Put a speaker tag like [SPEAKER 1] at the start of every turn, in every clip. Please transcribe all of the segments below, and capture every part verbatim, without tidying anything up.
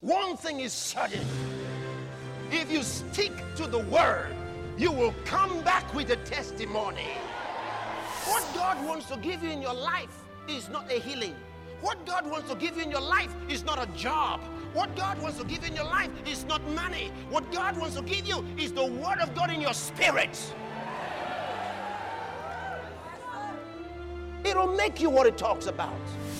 [SPEAKER 1] One thing is certain. If you stick to the word, you will come back with a testimony. What God wants to give you in your life is not a healing. What God wants to give you in your life is not a job. What God wants to give you in your life is not money. What God wants to give you is the word of God in your spirit. It'll make you what it talks about.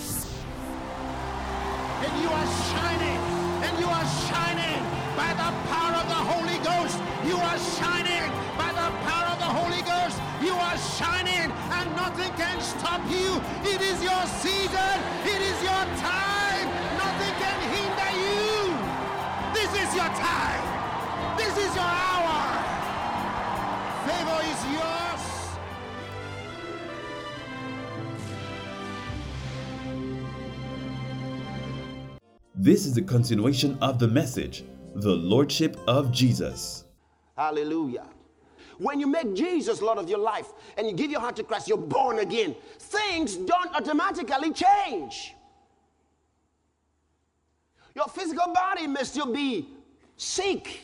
[SPEAKER 2] And you are shining, and you are shining by the power of the Holy Ghost. You are shining by the power of the Holy Ghost. You are shining, and nothing can stop you. It is your season. It is your time. Nothing can hinder you. This is your time. This is your hour. Favor is yours.
[SPEAKER 3] This is the continuation of the message, the Lordship of Jesus.
[SPEAKER 1] Hallelujah. When you make Jesus Lord of your life and you give your heart to Christ, you're born again. Things don't automatically change. Your physical body may still be sick.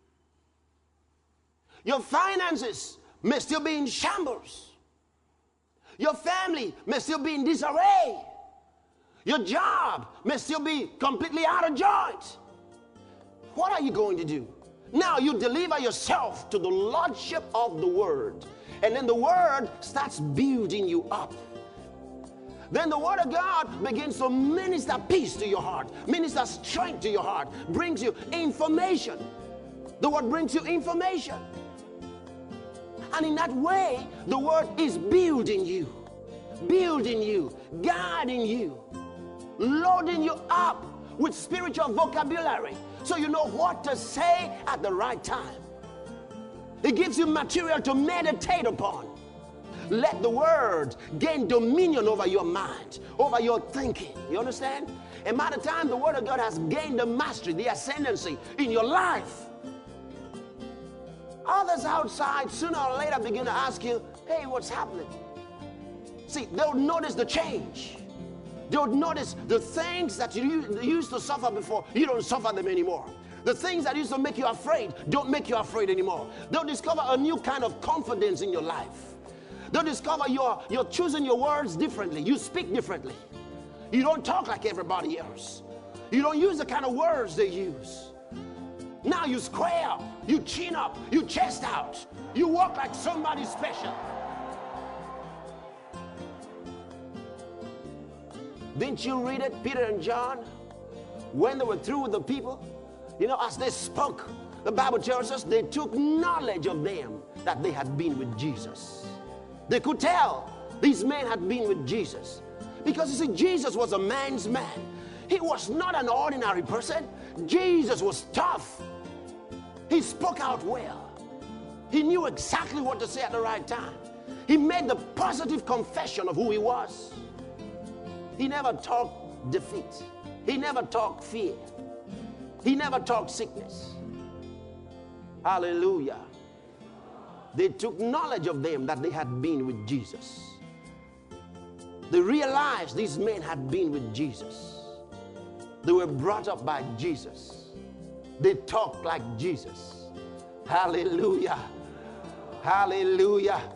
[SPEAKER 1] Your finances may still be in shambles. Your family may still be in disarray. Your job may still be completely out of joint. What are you going to do? Now you deliver yourself to the Lordship of the Word. And then the Word starts building you up. Then the Word of God begins to minister peace to your heart, minister strength to your heart, brings you information. The Word brings you information. And in that way, the Word is building you, building you, guiding you, loading you up with spiritual vocabulary so you know what to say at the right time. It gives you material to meditate upon. Let the word gain dominion over your mind, over your thinking. You understand? And by the time the word of God has gained the mastery, the ascendancy in your life, others outside sooner or later begin to ask you, hey, what's happening? See, they'll notice the change. They'll notice the things that you used to suffer before, you don't suffer them anymore. The things that used to make you afraid don't make you afraid anymore. They'll discover a new kind of confidence in your life. They'll discover you're, you're choosing your words differently. You speak differently. You don't talk like everybody else. You don't use the kind of words they use. Now you square up, you chin up, you chest out. You walk like somebody special. Didn't you read it, Peter and John, when they were through with the people? You know, as they spoke, the Bible tells us they took knowledge of them that they had been with Jesus. They could tell these men had been with Jesus. Because you see, Jesus was a man's man. He was not an ordinary person. Jesus was tough. He spoke out well. He knew exactly what to say at the right time. He made the positive confession of who he was. He never talked defeat. He never talked fear. He never talked sickness. Hallelujah. They took knowledge of them that they had been with Jesus. They realized these men had been with Jesus. They were brought up by Jesus. They talked like Jesus. Hallelujah. Hallelujah.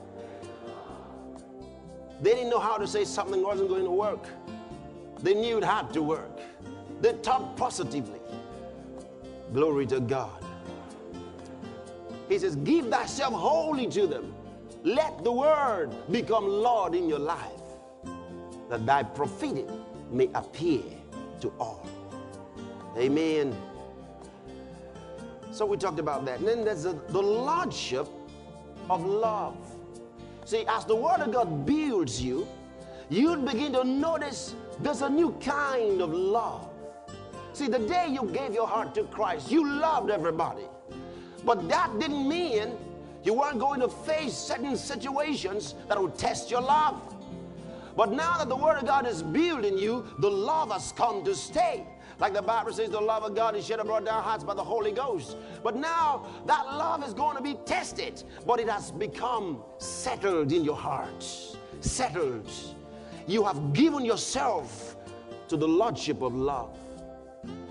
[SPEAKER 1] They didn't know how to say something wasn't going to work. They knew it had to work. They talked positively. Glory to God. He says, give thyself wholly to them. Let the word become Lord in your life, that thy profiting may appear to all. Amen. So we talked about that. And then there's the, the lordship of love. See, as the word of God builds you, you'd begin to notice there's a new kind of love. See, the day you gave your heart to Christ, you loved everybody. But that didn't mean you weren't going to face certain situations that would test your love. But now that the word of God is building you, the love has come to stay. Like the Bible says, the love of God is shed abroad in our hearts by the Holy Ghost. But now that love is going to be tested, but it has become settled in your heart. Settled. You have given yourself to the lordship of love.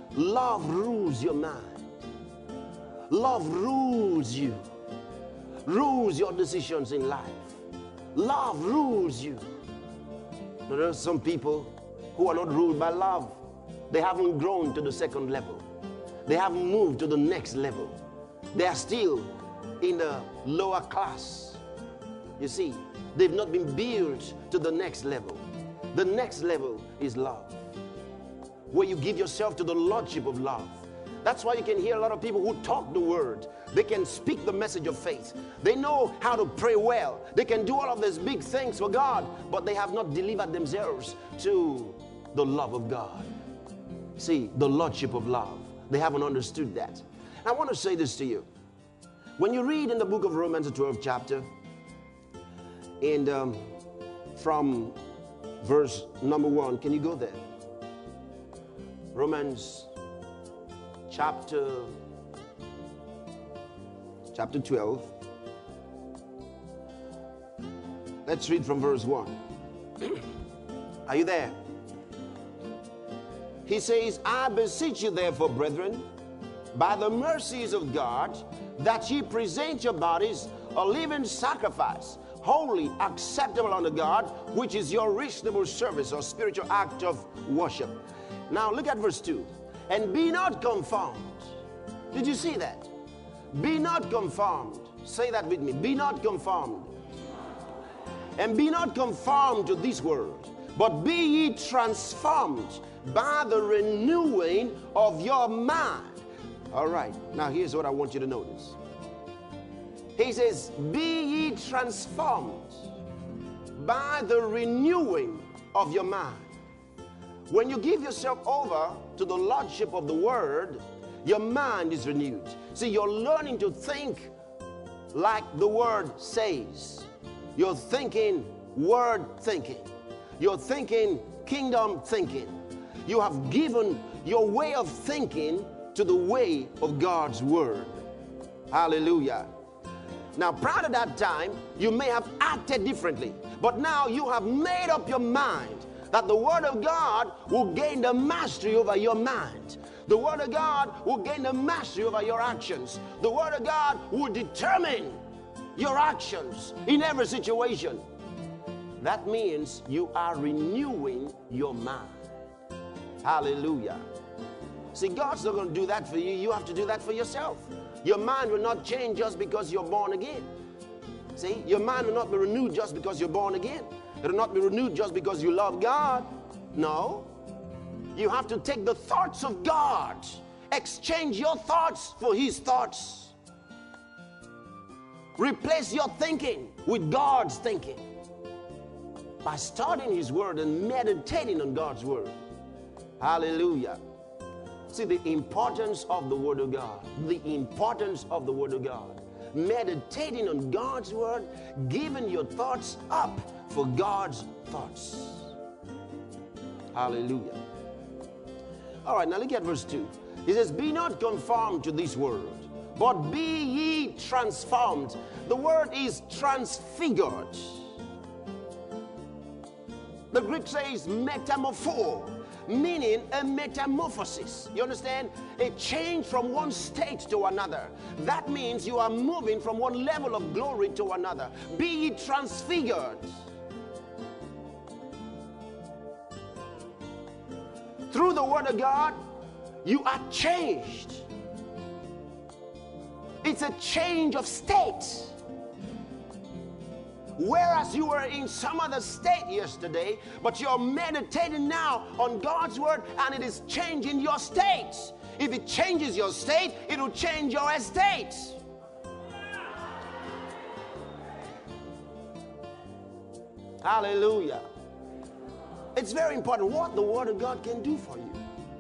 [SPEAKER 1] love rules your mind. Love rules you. Rules your decisions in life. Love rules you. Now, there are some people who are not ruled by love. They haven't grown to the second level. They haven't moved to the next level. They are still in the lower class. You see, they've not been built to the next level. The next level is love, where you give yourself to the lordship of love. That's why you can hear a lot of people who talk the word. They can speak the message of faith. They know how to pray well. They can do all of these big things for God, but they have not delivered themselves to the love of God. See, the lordship of love. They haven't understood that. I want to say this to you. When you read in the book of Romans, the twelfth chapter, and um, from verse number one, can you go there? Romans chapter chapter twelve. Let's read from verse one. Are you there? He says, I beseech you therefore, brethren, by the mercies of God, that ye present your bodies a living sacrifice, holy, acceptable unto God, which is your reasonable service or spiritual act of worship. Now look at verse two. And be not conformed. Did you see that? Be not conformed. Say that with me. Be not conformed. And be not conformed to this world, but be ye transformed by the renewing of your mind. All right. Now here's what I want you to notice. He says, be ye transformed by the renewing of your mind. When you give yourself over to the lordship of the word, your mind is renewed. See, you're learning to think like the word says. You're thinking word thinking. You're thinking kingdom thinking. You have given your way of thinking to the way of God's word. Hallelujah. Now, prior to that time, you may have acted differently, but now you have made up your mind that the word of God will gain the mastery over your mind. The word of God will gain the mastery over your actions. The word of God will determine your actions in every situation. That means you are renewing your mind. Hallelujah. See, God's not going to do that for you. You have to do that for yourself. Your mind will not change just because you're born again. See, your mind will not be renewed just because you're born again. It will not be renewed just because you love God. No. You have to take the thoughts of God, exchange your thoughts for His thoughts. Replace your thinking with God's thinking by studying His word and meditating on God's word. Hallelujah. See, the importance of the word of God, the importance of the word of God. Meditating on God's word, giving your thoughts up for God's thoughts. Hallelujah. All right, now look at verse two. He says, be not conformed to this world, but be ye transformed. The word is transfigured. The Greek says metamorpho, meaning a metamorphosis. You understand? A change from one state to another. That means you are moving from one level of glory to another. Be ye transfigured. Through the word of God, you are changed. It's a change of state. Whereas you were in some other state yesterday, but you're meditating now on God's word and it is changing your state. If it changes your state, it will change your estate. Hallelujah. It's very important what the word of God can do for you.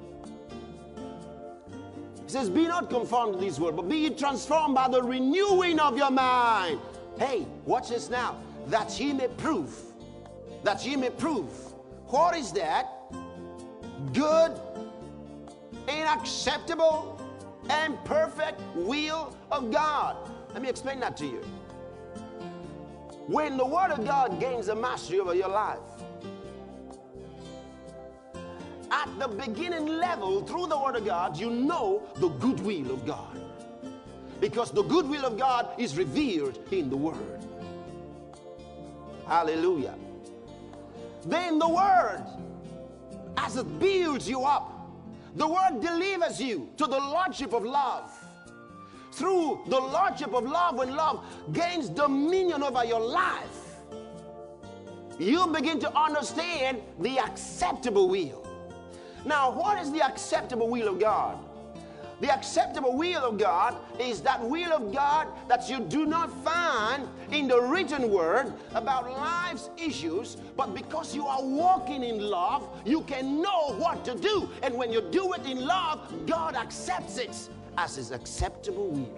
[SPEAKER 1] It says, be not conformed to this world, but be ye transformed by the renewing of your mind. Hey, watch this now. That ye may prove, that ye may prove, what is that good and acceptable and perfect will of God. Let me explain that to you. When the word of God gains the mastery over your life, at the beginning level, through the Word of God, you know the goodwill of God. Because the goodwill of God is revealed in the Word. Hallelujah. Then the Word, as it builds you up, the Word delivers you to the Lordship of love. Through the Lordship of love, when love gains dominion over your life, you begin to understand the acceptable will. Now, what is the acceptable will of God? The acceptable will of God is that will of God that you do not find in the written word about life's issues, but because you are walking in love, you can know what to do. And when you do it in love, God accepts it as his acceptable will.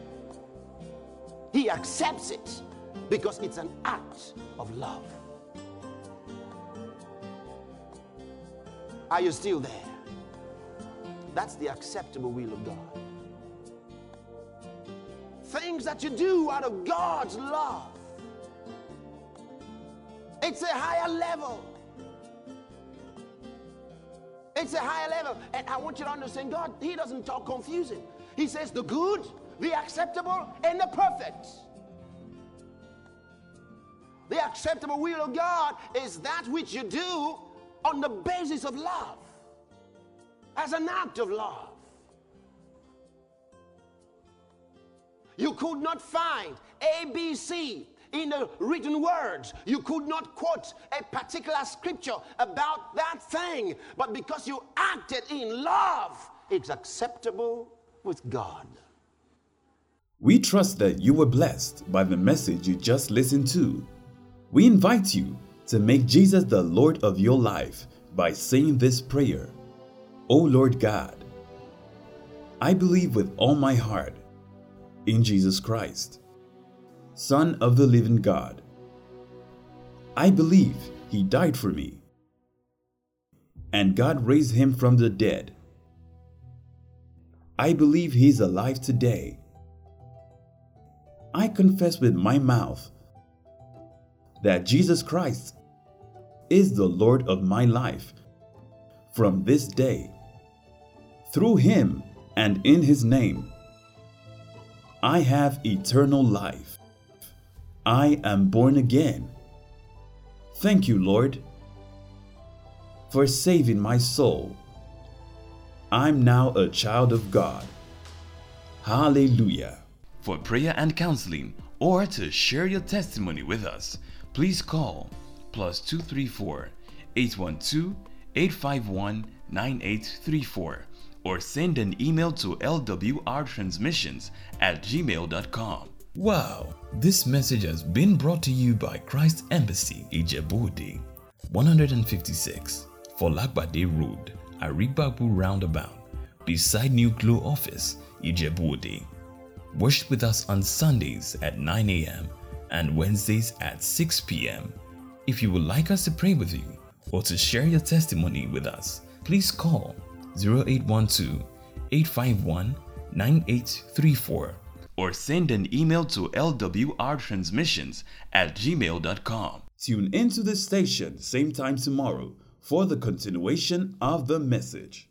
[SPEAKER 1] He accepts it because it's an act of love. Are you still there? That's the acceptable will of God. Things that you do out of God's love. It's a higher level. It's a higher level. And I want you to understand, God, he doesn't talk confusing. He says the good, the acceptable, and the perfect. The acceptable will of God is that which you do on the basis of love, as an act of love. You could not find A B C in the written words. You could not quote a particular scripture about that thing, but because you acted in love, it's acceptable with God.
[SPEAKER 3] We trust that you were blessed by the message you just listened to. We invite you to make Jesus the Lord of your life by saying this prayer. O Lord God, I believe with all my heart in Jesus Christ, Son of the living God. I believe he died for me, and God raised him from the dead. I believe he is alive today. I confess with my mouth that Jesus Christ is the Lord of my life from this day. Through him and in his name, I have eternal life. I am born again. Thank you, Lord, for saving my soul. I'm now a child of God. Hallelujah.
[SPEAKER 4] For prayer and counseling, or to share your testimony with us, please call plus two three four, eight one two, eight five one, nine eight three four or send an email to l w r transmissions at gmail dot com.
[SPEAKER 3] Wow, this message has been brought to you by Christ Embassy, Ijebu-Ode, one fifty-six, Folagbade Road, Arigbabu Roundabout, beside New Glow Office, Ijebu-Ode. Worship with us on Sundays at nine a m and Wednesdays at six p m If you would like us to pray with you or to share your testimony with us, please call zero eight one two, eight five one, nine eight three four
[SPEAKER 4] or send an email to l w r transmissions at gmail dot com.
[SPEAKER 3] Tune into the station same time tomorrow for the continuation of the message.